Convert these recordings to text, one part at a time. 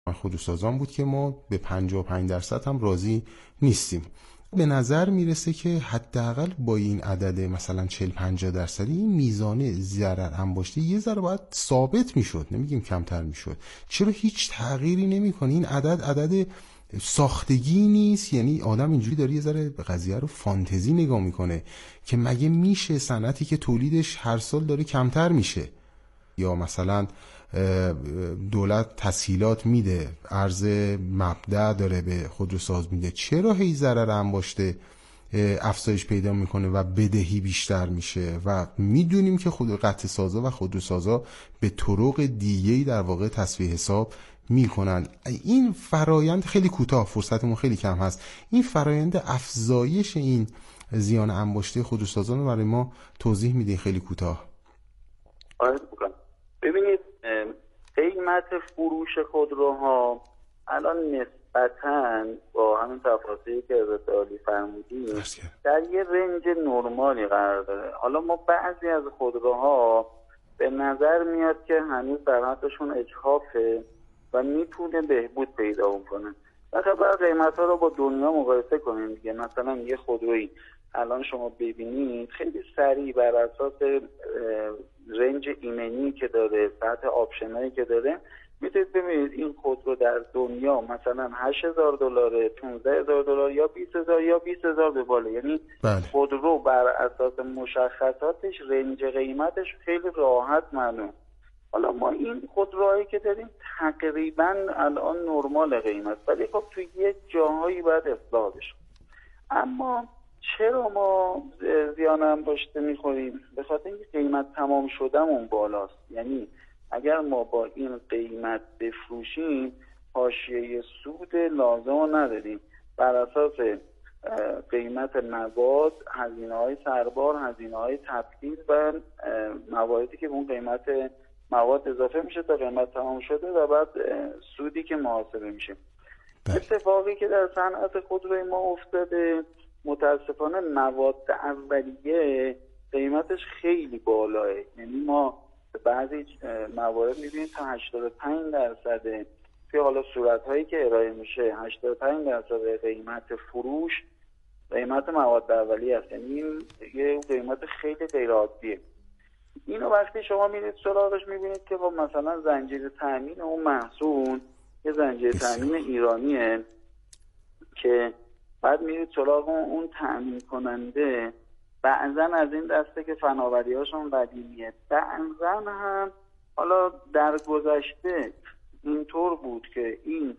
خودروسازان بود که ما به 55% هم راضی نیستیم. به نظر میرسه که حداقل با این عدد مثلا 40-50% این میزان ضرر انباشته یه ذره باید ثابت میشد، نمیگیم کمتر میشد. چرا هیچ تغییری نمیکنه؟ این عدد ساختگی نیست؟ یعنی آدم اینجوری داره یه ذره به قضیه رو فانتزی نگاه میکنه که مگه میشه صنعتی که تولیدش هر سال داره کمتر میشه، یا مثلا دولت تسهیلات میده، ارز مبدأ داره به خودروساز میده، چرا هی ضرر انباشته افزایش پیدا میکنه و بدهی بیشتر میشه؟ و میدونیم که قطع سازا و خودروسازا به طرق دیگه‌ای در واقع تسویه حساب میکنن. این فرایند خیلی کوتاه، فرصتمون خیلی کم هست، این فرایند افزایش این زیان انباشته خودروسازان رو برای ما توضیح میدین خیلی کوتاه؟ ببینید، قیمت فروش خودروها الان نسبتاً با همین تفاصیلی که عالی فرمودید در یه رنج نرمالی قرار داره. حالا ما بعضی از خودروها به نظر میاد که هنوز در حدشون اجحافه و میتونه بهبود پیدا کنه. مثلا باید قیمت ها رو با دنیا مقایسه کنیم دیگه. مثلا یه خودرویی الان شما ببینید خیلی سریع بر اساس رنج ایمنی که داره، سطح آپشنایی که داره، میتونید ببینید این خودرو در دنیا مثلا $8,000، $15,000 یا $20,000 یا $20,000 به بالا. یعنی خودرو بر اساس مشخصاتش رنج قیمتش خیلی راحت معلوم. حالا ما این خودروهایی که داریم تقریبا الان نرمال قیمت، ولی خب توی یه جاهایی باید اصلاح بشه. اما چرا ما زیان انباشته میخوریم؟ به خاطر اینکه قیمت تمام شدهمون بالاست. یعنی اگر ما با این قیمت بفروشیم حاشیه سود لازم رو نداریم. بر اساس قیمت مواد، هزینه‌های سربار، هزینه‌های تبدیل و مواردی که به اون قیمت مواد اضافه میشه تا قیمت تمام شده و بعد سودی که محاسبه میشه. اتفاقی که در صنعت خودروی ما افتاده، متاسفانه مواد اولیه قیمتش خیلی بالاه. یعنی ما بعضی موارد میبینیم تا 85% توی حالا صورتهایی که ارائه میشه 85% قیمت فروش قیمت مواد اولیه است. یعنی یه قیمت خیلی غیر عادیه. اینو وقتی شما میرید سراغش میبینید که با مثلا زنجیره تامین اون محصول یه زنجیره تامین ایرانیه که بعد میرید سراغ اون تامین کننده، بعضا از این دسته که فناوری هاشون قدیمیه، بعضا هم حالا در گذشته اینطور بود که این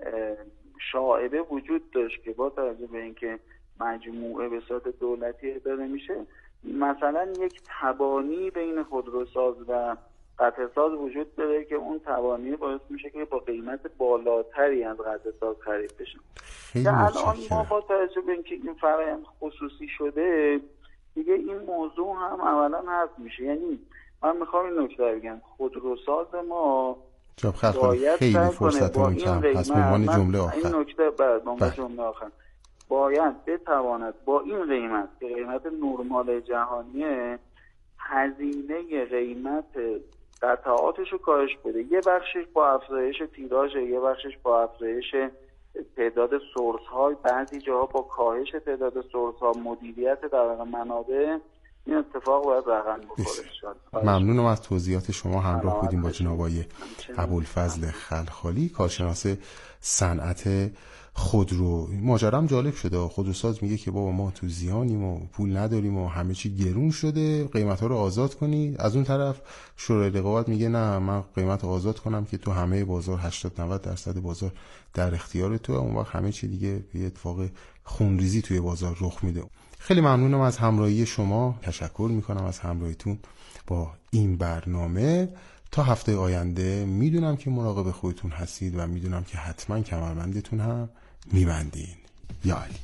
شائبه وجود داشت که با توجه به اینکه مجموعه به صورت دولتی اداره میشه، مثلا یک تبانی بین خودروساز و قطع ساز وجود داره که اون تبانی باعث میشه که با قیمت بالاتری از قطع ساز خرید بشه. الان ما با توجه به اینکه این فرآیند خصوصی شده دیگه این موضوع هم عملا حذف میشه. یعنی من میخوام این نکته بگم، خودروساز ما باید خیلی فرصتمون کم هست. به عنوان جمله آخر این نکته جمله آخر باید بتواند با این قیمت که قیمت نرمال جهانیه هزینه قیمت قطعاتش رو کاهش بده. یه بخشش با افزایش تیراژ، یه بخشش با افزایش تعداد سورس های، بعضی جاها با کاهش تعداد سورس ها، مدیریت در منابع. این اتفاق باید رقم بخوره. ممنونم از توضیحات شما. همراه بودیم با جناب آقای ابوالفضل خلخالی، کارشناس صنعت خودرو. ماجرام جالب شده. خودروساز میگه که بابا ما تو زیانیم و پول نداریم و همه چی گرون شده، قیمت‌ها رو آزاد کنی. از اون طرف شورای رقابت میگه نه، من قیمت آزاد کنم که تو همه بازار 80-90% بازار در اختیار تو، اون وقت همه چی دیگه یه اتفاق خونریزی توی بازار رخ میده. خیلی ممنونم از همراهی شما. تشکر میکنم از همراهیتون با این برنامه. تا هفته آینده میدونم که مراقب خودتون هستید و میدونم که حتما کمربندتون هم میبندین. یا علی.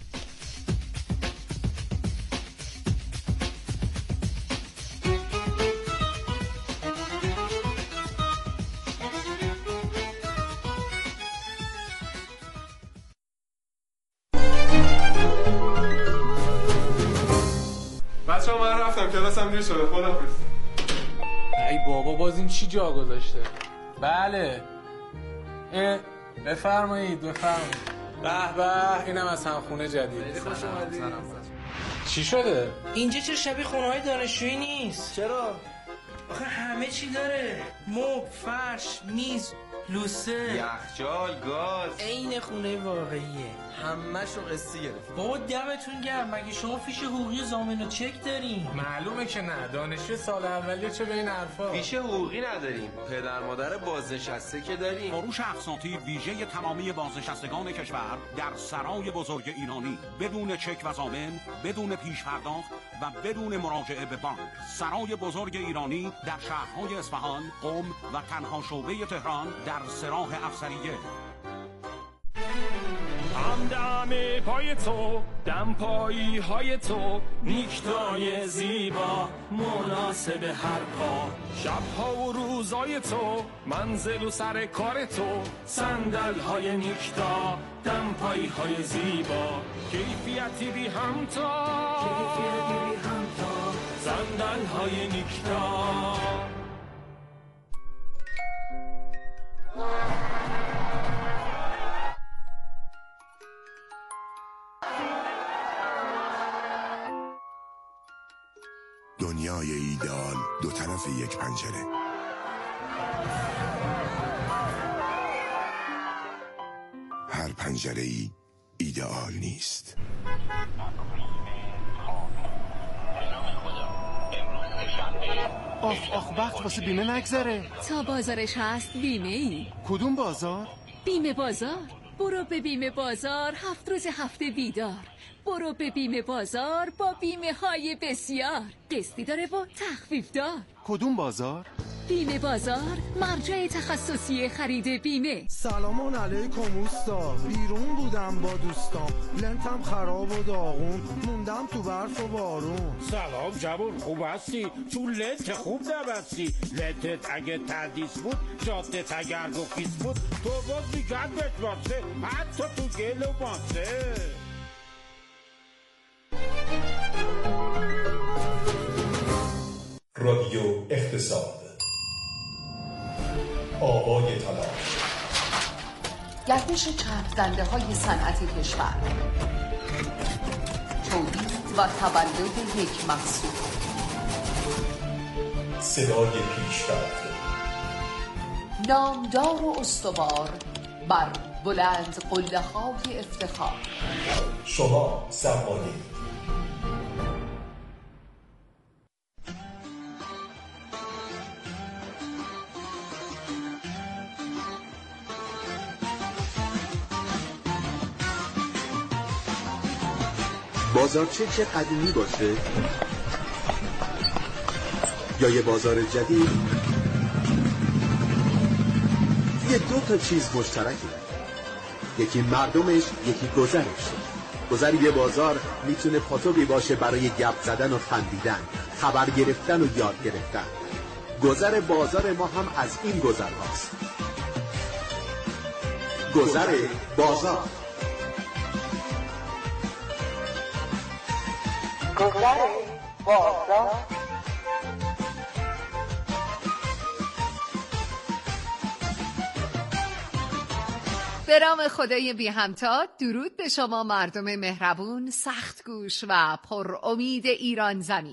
بچه ها من رفتم کلاسم دیر شده. خداحافظ. ای بابا باز این چی جا گذاشته؟ بله بفرمایید. به به، اینم از همخونه جدید. خیلی خوش اومدید. چی شده؟ اینجا چه شبیه خونه‌های دانشجویی نیست؟ چرا؟ آخه همه چی داره. مبل، فرش، میز، لوسه، یخچال، گاز. عین خونه واقعیه. همه‌شو قسطی گرفت. بابا دمتون گرم. مگه شما فیش حقوقی ضامن و چک دارین؟ معلومه که نه. دانشجو سال اولیه چه به این حرفا؟ فیش حقوقی نداریم. پدر مادر بازنشسته که داریم. فروش اقساطی ویژه تمامی بازنشستگان کشور در سرای بزرگ ایرانی بدون چک و ضامن، بدون پیش پرداخت و بدون مراجعه به بانک. سرای بزرگ ایرانی در شهرهای اصفهان، قم و تنها شعبه تهران در سراح افسریه. همدم پای تو، دم پایی های تو، نیکتای زیبا مناسب هر پا. شبها و روزای تو، منزل و سر کار تو، صندل های نیکتا، دم پایی های زیبا. کیفیتی بی همتا، صندل های نیکتا. دنیای ایدئال دو طرف یک پنجره. هر پنجره ای ایدئال نیست. آخ وقت واسه بیمه نگذره. تا بازارش هست بیمه ای. کدوم بازار؟ بیمه بازار. برو به بیمه بازار 7 روز هفته بیدار. برو به بیمه بازار با بیمه های بسیار. قسطی داره و تخفیف دار. کدوم بازار؟ بیمه بازار، مرجع تخصصی خرید بیمه. سلام علیکم اوستا. بیرون بودم با دوستام، لنتم خراب و داغون، موندم تو برف و بارون. سلام جوون، خوب هستی؟ تو لنت خوب نبستی. لنتت اگه تردیس بود، جادت اگر گفیس بود، تو باز میگن بتواسه، حتی تو گل و ماسه. رادیو اقتصاد، آوای طلا، گردش چرخ دنده های صنعت کشور، تولید و تولد یک محصول، صدای پیشرفت، نامدار و استوار بر بلند قله های افتخار. شما سرمایه. بازارچه چه قدیمی باشه یا یه بازار جدید، یه دو تا چیز مشترکی داره. یکی مردمش، یکی گذرش. گذر یه بازار میتونه پاتوقی باشه برای گپ زدن و خندیدن، خبر گرفتن و یاد گرفتن. گذر بازار ما هم از این گذر هاست. گذر بازار. گذر بازار. به نام خدای بی همتا، درود به شما مردم مهربون، سخت گوش و پر امید ایران زمین.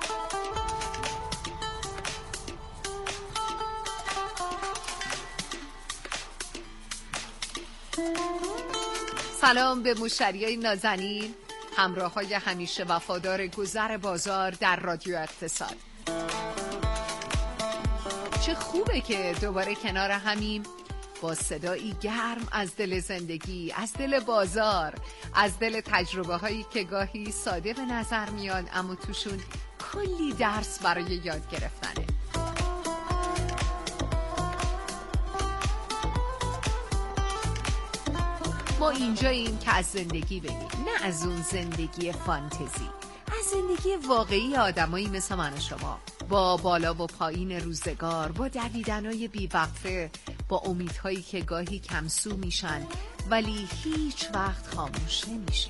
سلام به مشتریای نازنین، همراه‌های همیشه وفادار گذر بازار در رادیو اقتصاد. چه خوبه که دوباره کنار همیم، با صدایی گرم از دل زندگی، از دل بازار، از دل تجربه هایی که گاهی ساده به نظر میان اما توشون کلی درس برای یاد گرفتنه. ما اینجاییم که از زندگی بگیم، نه از اون زندگی فانتزی، از زندگی واقعی آدمایی مثل من و شما، با بالا و پایین روزگار، با دویدن‌های بی‌وقفه، با امیدهایی که گاهی کمسو میشن ولی هیچ وقت خاموش نمیشه.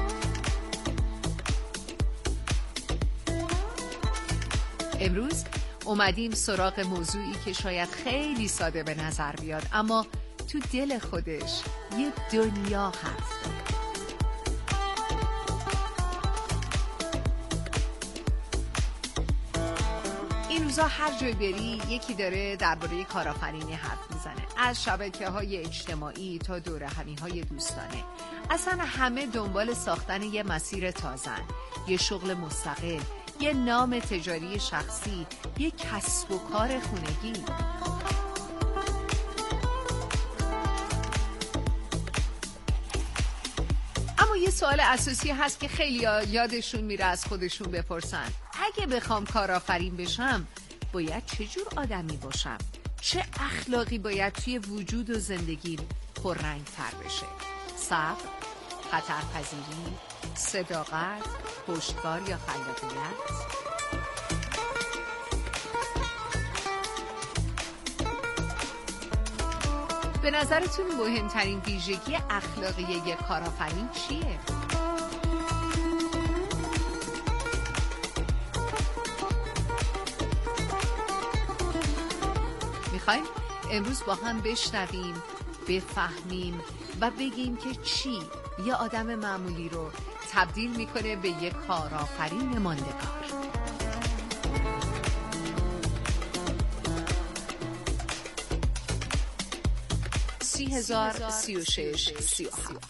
امروز اومدیم سراغ موضوعی که شاید خیلی ساده به نظر بیاد، اما تو دل خودش یه دنیا هست. این روزا هر جای بری یکی داره درباره کارآفرینی حرف میزنه، از شبکه‌های اجتماعی تا دورهمی‌های دوستانه. اصلا همه دنبال ساختن یه مسیر تازن، یه شغل مستقل، یه نام تجاری شخصی، یه کسب و کار خونگی. اما یه سوال اساسی هست که خیلی یادشون میره از خودشون بپرسن: اگه بخوام کارآفرین بشم باید چه جور آدمی باشم؟ چه اخلاقی باید توی وجود و زندگیم پررنگ‌تر بشه؟ صبر، خطرپذیری، صداقت، پشتکار یا خلاقیت؟ به نظرتون مهمترین ویژگی اخلاقی یک کارآفرین چیه؟ میخوایم امروز با هم بشنویم، بفهمیم و بگیم که چی یه آدم معمولی رو تبدیل میکنه به یک کارآفرین ماندگار. هزار 36 37.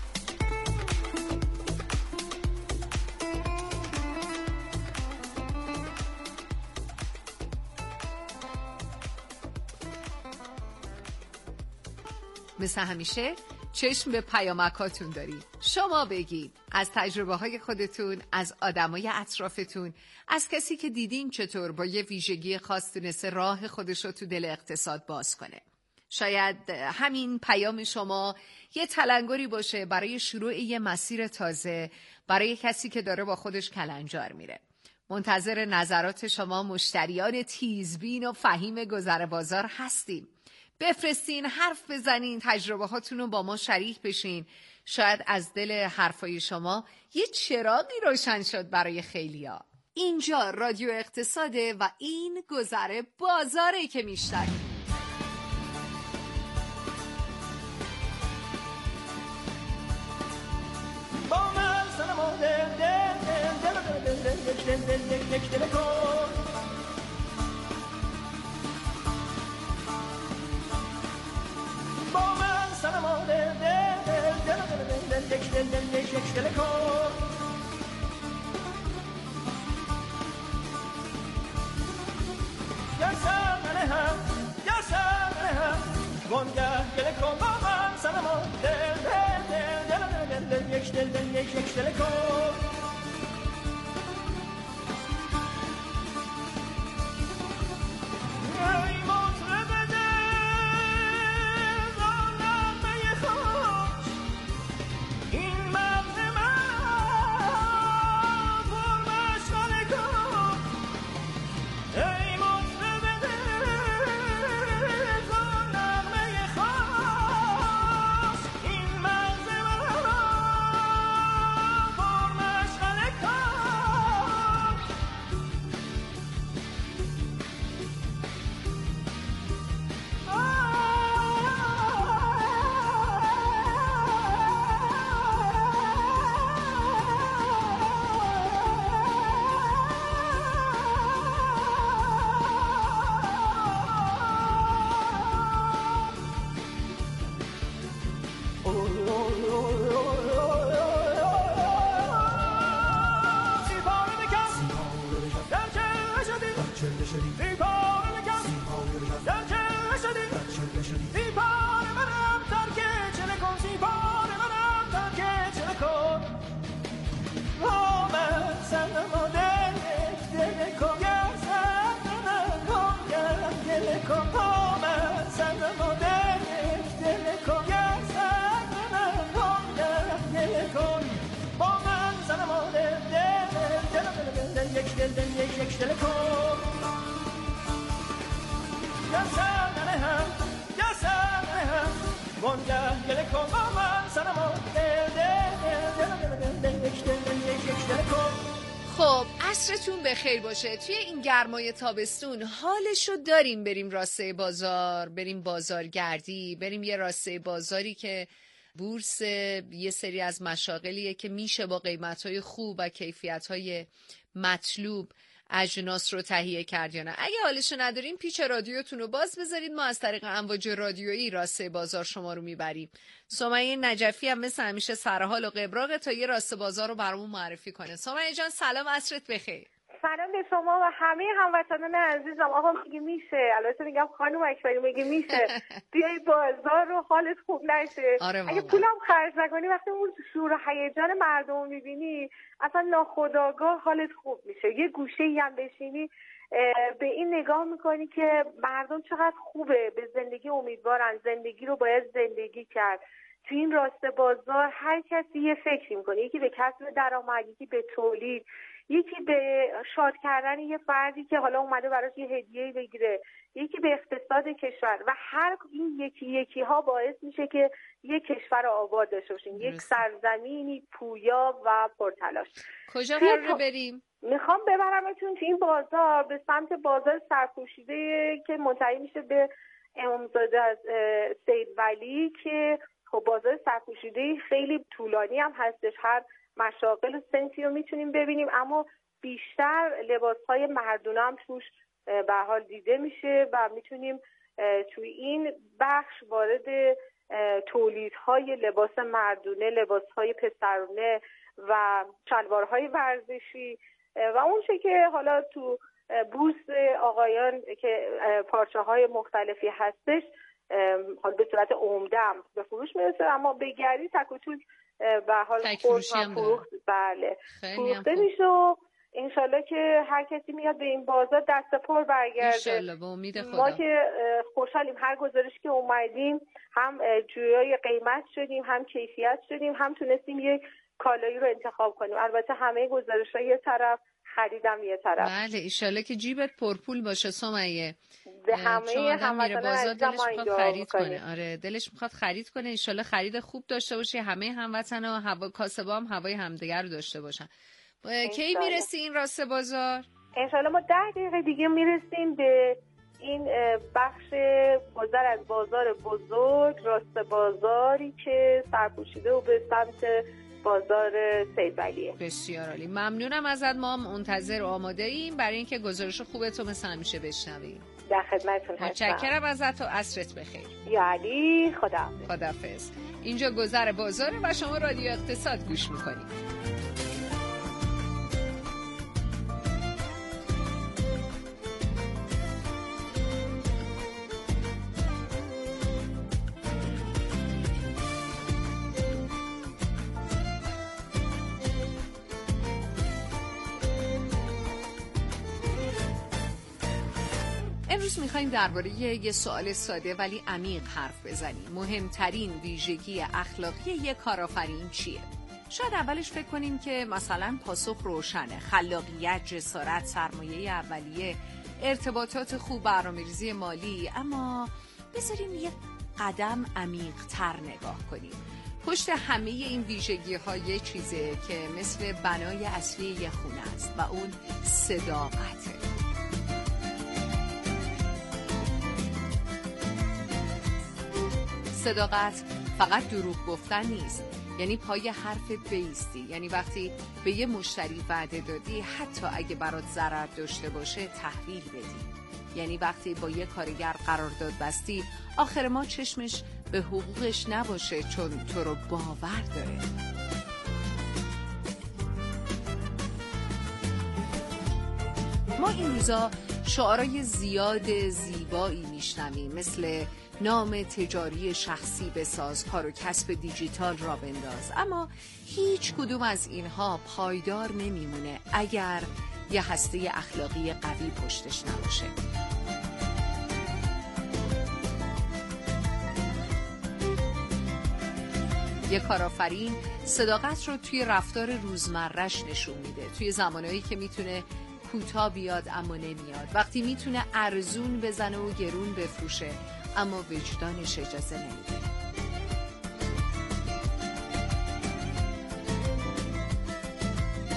مثل همیشه چشم به پیامکاتون دارید. شما بگید از تجربه های خودتون، از آدمای اطرافتون، از کسی که دیدین چطور با یه ویژگی خاص تونسته راه خودش رو تو دل اقتصاد باز کنه. شاید همین پیام شما یه تلنگری باشه برای شروع یه مسیر تازه برای کسی که داره با خودش کلنجار میره. منتظر نظرات شما مشتریان تیزبین و فهیم گذر بازار هستیم. بفرستین، حرف بزنین، تجربه هاتون رو با ما شریک بشین. شاید از دل حرفای شما یه چراغی روشن شد برای خیلیا. اینجا رادیو اقتصاده و این گذر بازاره که میشنوید. با من سنما دل کن با من سنما دل کن یا سنه هم وانگه گل کن با من سنما دل یک دل کن ای مطرب دل با نغمه خوش این مغز من پر مشغله کن ای مطرب دل با نغمه خوش این مغز یک دل کن یا سنه هم وانگه گل کن با من سنما دل یک دل کن. خب عصرتون بخیر باشه. توی این گرمای تابستون حالشو داریم بریم راسته بازار، بریم بازارگردی، بریم یه راسته بازاری که بورس یه سری از مشاغلیه که میشه با قیمت‌های خوب و کیفیت‌های مطلوب اجناس رو تهیه کرد یا نه. اگه حالشو ندارین پیچ رادیوتون رو باز بذارید، ما از طریق امواج رادیویی راسته بازار شما رو میبریم. سمیه نجفی هم مثل همیشه سرحال و قبراقه تا یه راسته بازار رو برامون معرفی کنه. سمیه جان سلام، عصرت بخیر. سلام به شما و همه هموطنان عزیزم. آقا میگه میشه، البته میگم خانم اکبری میگه میشه بیای بازار رو حالت خوب نشه. اگه پولم خرج نکنی وقتی اون شور و هیجان مردم میبینی اصلا ناخودآگاه حالت خوب میشه. یه گوشه‌ای هم بشینی به این نگاه میکنی که مردم چقدر خوبه، به زندگی امیدوارن، زندگی رو باید زندگی کرد. تو این راسته بازار هر کسی یه فکری میکنه، یکی به کسب درآمد، یکی به تولید، یکی به شاد کردن یه فردی که حالا اومده براش یه هدیه بگیره، یکی به اقتصاد کشور و هر این یکی ها باعث میشه که یک کشور آباد داشته باشیم، یک سرزمینی پویا و پرتلاش. کجا قراره بریم؟ میخوام ببرمتون تو این بازار به سمت بازار سرپوشیده که منتهی میشه به امامزاده از سید ولی که خب بازار سرپوشیده خیلی طولانی هم هستش، هر مشاغل و سنسی رو میتونیم ببینیم، اما بیشتر لباسهای مردونه هم توش به حال دیده میشه و میتونیم توی این بخش وارد تولیدهای لباس مردونه، لباسهای پسرونه و شلوارهای ورزشی و اون چه که حالا تو بورس آقایان که پارچه های مختلفی هستش حالا به صورت عمدم به فروش میرسه، اما بگردی تک و توک به حال فروخت بله فروخته میشه و انشالله که هر کسی میاد به این بازار دست پر برگرده. انشالله به امید خدا. ما که خوشحالیم هر گزارشی که اومدیم هم جویای قیمت شدیم، هم کیفیت شدیم، هم تونستیم یک کالایی رو انتخاب کنیم. البته همه گزارش‌ها یه طرف، خریدم یه طرف. بله انشالله که جیبت پرپول باشه سمیه. به همه هموطنان بازار دلش میخواد خرید کنه. آره دلش میخواد خرید کنه، انشالله خرید خوب داشته باشه، همه هموطنا کاسبا هم هوای همدیگر رو داشته باشن. کی میرسی این راسته بازار؟ انشالله ما 10 دقیقه دیگه میرسیم به این بخش گذر از بازار بزرگ، راسته بازاری که سرپوشیده و به سمت بازار سید ولیه. بسیار عالی، ممنونم ازت. ما منتظر و آماده ایم برای اینکه گزارش خوبتو مثل همیشه بشنویم. در خدمتتون هستم. متشکرم ازت و عصرت بخیر. یا علی، خداحافظ. اینجا گذر بازاره و شما رادیو اقتصاد گوش میکنید. امروز میخوایم درباره یه سوال ساده ولی عمیق حرف بزنیم. مهمترین ویژگی اخلاقی یک کارآفرین چیه؟ شاید اولش فکر کنیم که مثلا پاسخ روشنه: خلاقیت، جسارت، سرمایه اولیه، ارتباطات خوب، برنامه‌ریزی مالی. اما بذاریم یه قدم عمیق‌تر نگاه کنیم. پشت همه این ویژگی‌ها یه چیزه که مثل بنای اصلی یه خونه است و اون صداقته. صداقت فقط دروغ گفتن نیست، یعنی پای حرفت بایستی، یعنی وقتی به یه مشتری وعده دادی حتی اگه برات ضرر داشته باشه تحویل بدی، یعنی وقتی با یه کارگر قرارداد بستی آخر ما چشمش به حقوقش نباشه چون تو رو باور داره. ما این روزا شعارهای زیاد زیبایی میشنویم، مثل نام تجاری شخصی بساز، کار و کسب دیجیتال را بنداز، اما هیچ کدوم از اینها پایدار نمیمونه اگر یه هسته اخلاقی قوی پشتش نباشه. یه کارآفرین صداقت رو توی رفتار روزمره‌اش نشون میده، توی زمانهایی که میتونه کوتاه بیاد اما نمیاد، وقتی میتونه ارزون بزنه و گرون بفروشه اما وجدانش اجازه نمیده.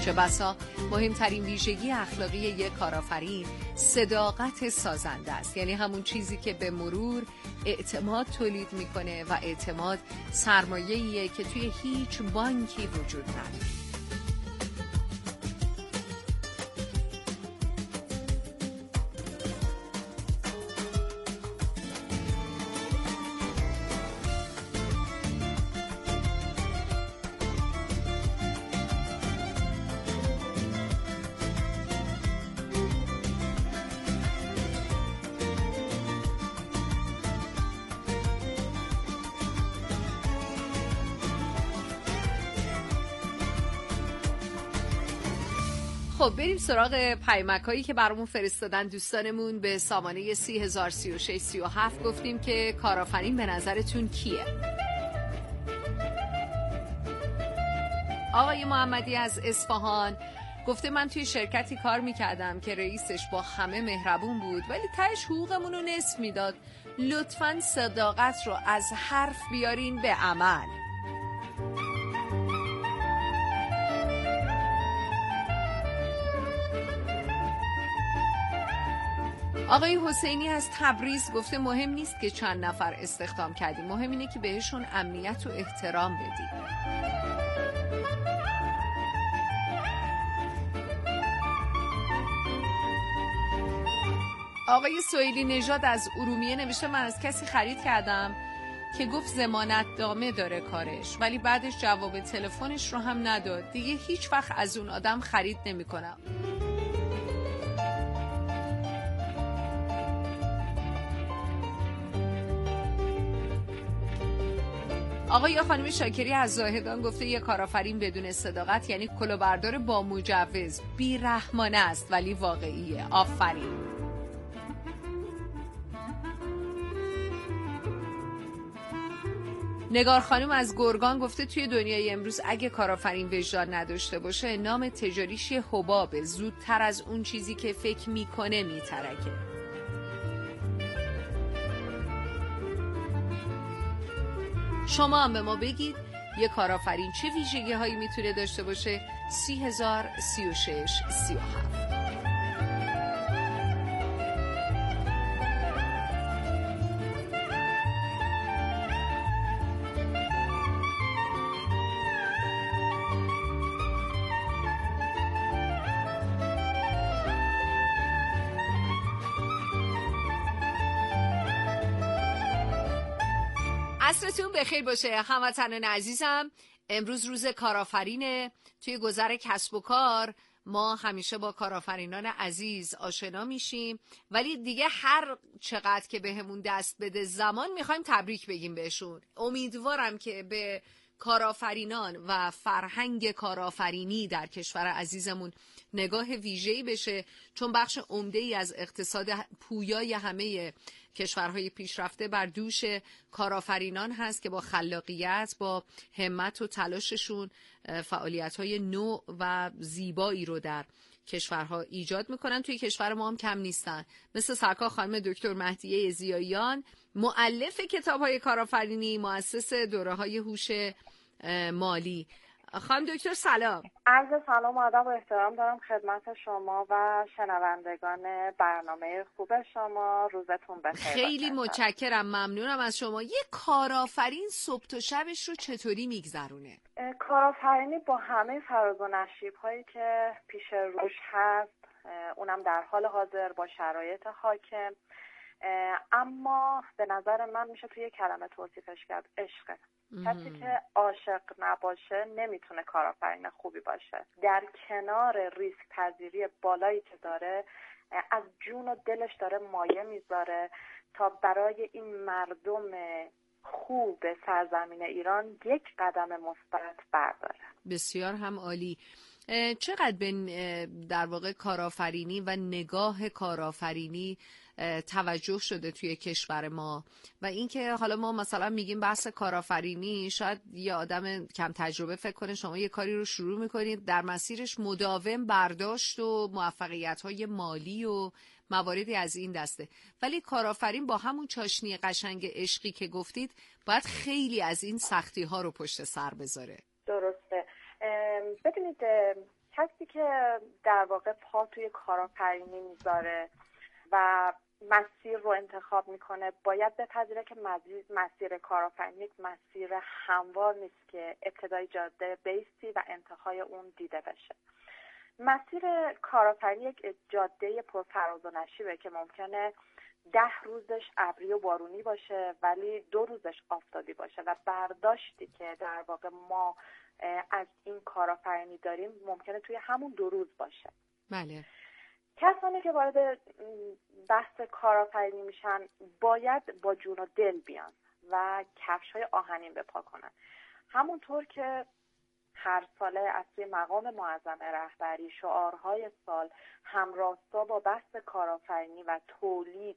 چه بسا مهمترین ویژگی اخلاقی یک کارآفرین صداقت سازنده است، یعنی همون چیزی که به مرور اعتماد تولید میکنه و اعتماد سرمایه‌ایه که توی هیچ بانکی وجود نداره. خب بریم سراغ پیامک‌هایی که برامون فرستادن دوستانمون به سامانه 30003637. گفتیم که کارآفرین به نظرتون کیه؟ آقای محمدی از اصفهان گفته من توی شرکتی کار میکردم که رئیسش با همه مهربون بود ولی تهش حقوقمون رو نصف میداد. لطفاً صداقت رو از حرف بیارین به عمل. آقای حسینی از تبریز گفته مهم نیست که چند نفر استخدام کردیم، مهم اینه که بهشون امنیت و احترام بدیم. آقای سویلی نژاد از ارومیه نوشته من از کسی خرید کردم که گفت ضمانتنامه داره کارش ولی بعدش جواب تلفنش رو هم نداد، دیگه هیچ وقت از اون آدم خرید نمی‌کنم. آقای یا خانم شاکری از زاهدان گفته یک کارآفرین بدون صداقت یعنی کلاهبردار با مجوز، بی‌رحمانه است ولی واقعیه. آفرین. نگار خانم از گرگان گفته توی دنیای امروز اگه کارآفرین وجدان نداشته باشه نام تجاریش حبابه، زودتر از اون چیزی که فکر میکنه میترکه. شما هم به ما بگید یک کارآفرین چه ویژگی هایی میتونه داشته باشه؟ 30003637. عصرتون بخیر باشه هموطنان عزیزم. امروز روز کارآفرینه. توی گذر کسب و کار ما همیشه با کارآفرینان عزیز آشنا میشیم ولی دیگه هر چقدر که بهمون دست بده زمان میخوایم تبریک بگیم بهشون. امیدوارم که به کارآفرینان و فرهنگ کارآفرینی در کشور عزیزمون نگاه ویژه‌ای بشه، چون بخش عمده‌ای از اقتصاد پویای همه کشورهای پیشرفته بر دوش کارآفرینان هست که با خلاقیت، با همت و تلاششون فعالیت‌های نو و زیبایی رو در کشورها ایجاد میکنن. توی کشور ما هم کم نیستن، مثل سرکار خانم دکتر مهدیه ضیاییان، مؤلف کتاب‌های کارآفرینی، مؤسس دوره‌های هوش مالی. خانم دکتر سلام. عرض سلام و ادب و احترام دارم خدمت شما و شنوندگان برنامه خوب شما. روزتون بخیر. خیلی متشکرم، ممنونم از شما. یه کارآفرین صبح تا شبش رو چطوری میگذرونه؟ کارآفرینی با همه فراز و نشیب‌هایی که پیش روش هست، اونم در حال حاضر با شرایط حاکم، اما به نظر من میشه توی کلمه توصیفش کرد: عشقه. کسی که عاشق نباشه نمیتونه کارآفرین خوبی باشه. در کنار ریسک پذیری بالایی که داره، از جون و دلش داره مایه میذاره تا برای این مردم خوب سرزمین ایران یک قدم مثبت برداره. بسیار هم عالی. چقدر به در واقع کارآفرینی و نگاه کارآفرینی توجه شده توی کشور ما و اینکه حالا ما مثلا میگیم بحث کارآفرینی، شاید یه آدم کم تجربه فکر کنه شما یه کاری رو شروع میکنید در مسیرش مداوم برداشت و موفقیت‌های مالی و مواردی از این دسته، ولی کارآفرین با همون چاشنی قشنگ عشقی که گفتید باید خیلی از این سختی‌ها رو پشت سر بذاره. درسته. ببینید کسی که در واقع پا توی کارآفرینی میذاره و مسیر رو انتخاب میکنه باید بپذیره که مسیر کارآفرینی یک مسیر هموار نیست که ابتدای جاده بیستی و انتهای اون دیده بشه. مسیر کارآفرینی یک جاده پرفراز و نشیبه که ممکنه 10 روزش ابری و بارونی باشه ولی 2 روزش آفتابی باشه و برداشتی که در واقع ما از این کارآفرینی داریم ممکنه توی همون 2 روز باشه. بله. کسانی که وارد بحث کارآفرینی میشن باید با جون و دل بیان و کفش‌های آهنین به پا کنن. همونطور که هر ساله از توی مقام معظم رهبری شعارهای سال همراستا با بحث کارآفرینی و تولید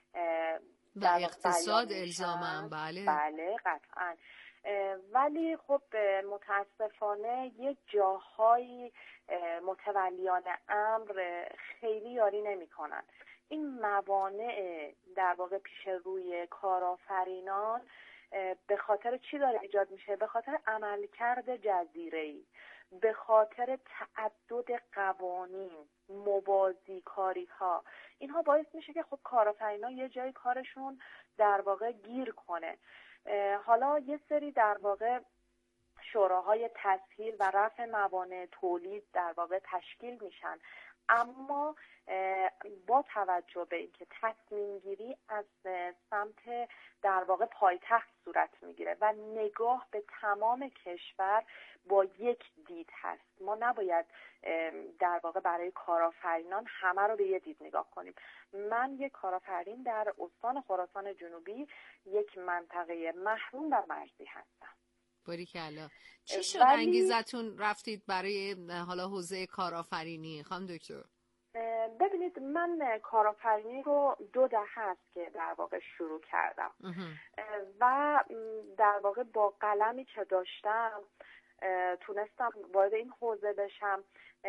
و اقتصاد الزاماً. بله قطعاً. ولی خب متاسفانه یه جاهایی متولیان امر خیلی یاری نمی کنن. این موانع در واقع پیش روی کارآفرینان به خاطر چی داره ایجاد میشه؟ به خاطر عملکرد جزیره‌ای، به خاطر تعدد قوانین، موازی کاری ها. اینها باعث میشه که خب کارآفرینان یه جای کارشون در واقع گیر کنه. حالا یه سری در واقع شوراهای تسهیل و رفع موانع تولید در واقع تشکیل میشن، اما با توجه به اینکه تصمیم گیری از سمت در واقع پایتخت صورت میگیره و نگاه به تمام کشور با یک دید هست، ما نباید در واقع برای کارآفرینان همه رو به یه دید نگاه کنیم. من یک کارآفرین در استان خراسان جنوبی، یک منطقه محروم و مرزی هستم. باریکلا. چی شد انگیزتون رفتید برای حالا حوزه کارآفرینی خانم دکتر؟ ببینید من کارآفرینی رو 2 دهه است که در واقع شروع کردم و در واقع با قلمی که داشتم تونستم وارد این حوزه بشم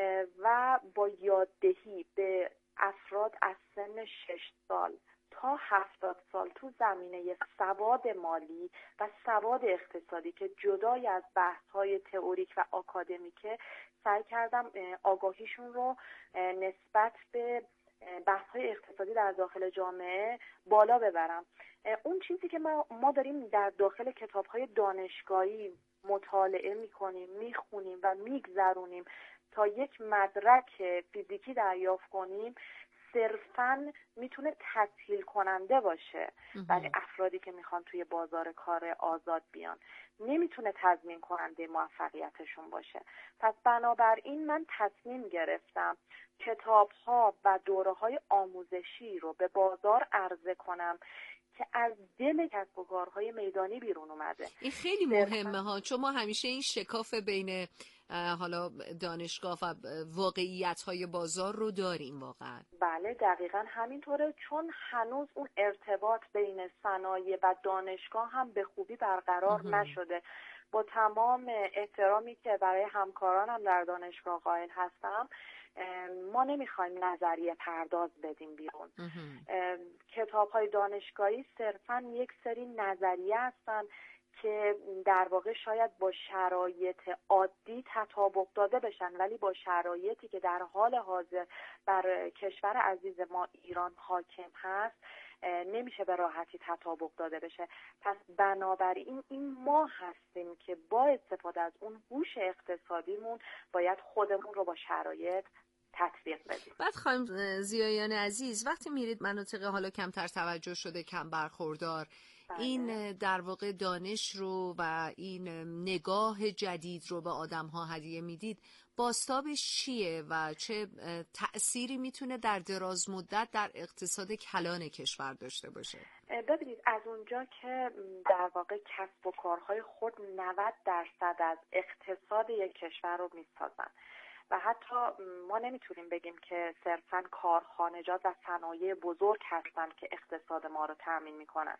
و با یاددهی به افراد از سن 6 سال تا 70 سال تو زمینه سواد مالی و سواد اقتصادی که جدای از بحث‌های تئوریک و آکادمیکه سعی کردم آگاهیشون رو نسبت به بحث‌های اقتصادی در داخل جامعه بالا ببرم. اون چیزی که ما داریم در داخل کتاب‌های دانشگاهی مطالعه می‌کنیم، می‌خونیم و می‌گذرونیم تا یک مدرک فیزیکی دریافت کنیم، صرفاً میتونه تسهیل کننده باشه برای افرادی که میخوان توی بازار کار آزاد بیان، نمیتونه تضمین کننده موفقیتشون باشه. پس بنابراین من تصمیم گرفتم کتاب‌ها و دوره‌های آموزشی رو به بازار عرضه کنم که از دل کسب و کارهای میدانی بیرون اومده. این خیلی مهمه ها، چون ما همیشه این شکاف بین حالا دانشگاه و واقعیت‌های بازار رو داریم واقعا. بله دقیقاً همینطوره، چون هنوز اون ارتباط بین صنایع و دانشگاه هم به خوبی برقرار نشده. با تمام احترامی که برای همکارانم در دانشگاه قائل هستم، ما نمیخوایم نظریه پرداز بدیم بیرون. کتاب‌های دانشگاهی صرفاً یک سری نظریه هستن که در واقع شاید با شرایط عادی تطابق داده بشن، ولی با شرایطی که در حال حاضر بر کشور عزیز ما ایران حاکم هست نمیشه به راحتی تطابق داده بشه. پس بنابراین این ما هستیم که با استفاده از اون هوش اقتصادیمون باید خودمون رو با شرایط تطبیق بدیم. بعد خانم زیایان عزیز، وقتی میرید مناطق حالا کمتر توجه شده، کم برخوردار، این در واقع دانش رو و این نگاه جدید رو به آدم‌ها هدیه میدید، بازتابش چیه و چه تأثیری میتونه در دراز مدت در اقتصاد کلان کشور داشته باشه؟ ببینید از اونجا که در واقع کسب و کارهای خود 90% از اقتصاد یک کشور رو میسازن و حتی ما نمیتونیم بگیم که صرفاً کارخانجات و صنایع بزرگ هستن که اقتصاد ما رو تامین میکنن.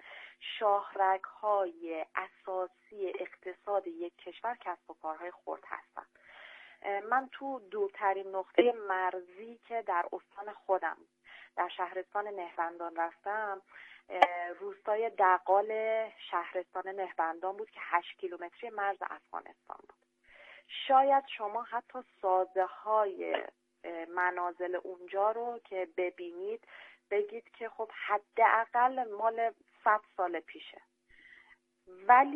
شاهرگ‌های اساسی اقتصاد یک کشور کسب و کارهای خرد هستن. من تو دورترین نقطه مرزی که در استان خودم در شهرستان نهبندان رفتم، روستای دقال شهرستان نهبندان بود که 8 کیلومتری مرز افغانستان بود. شاید شما حتی سازه های منازل اونجا رو که ببینید بگید که خب حداقل مال 100 سال پیشه، ولی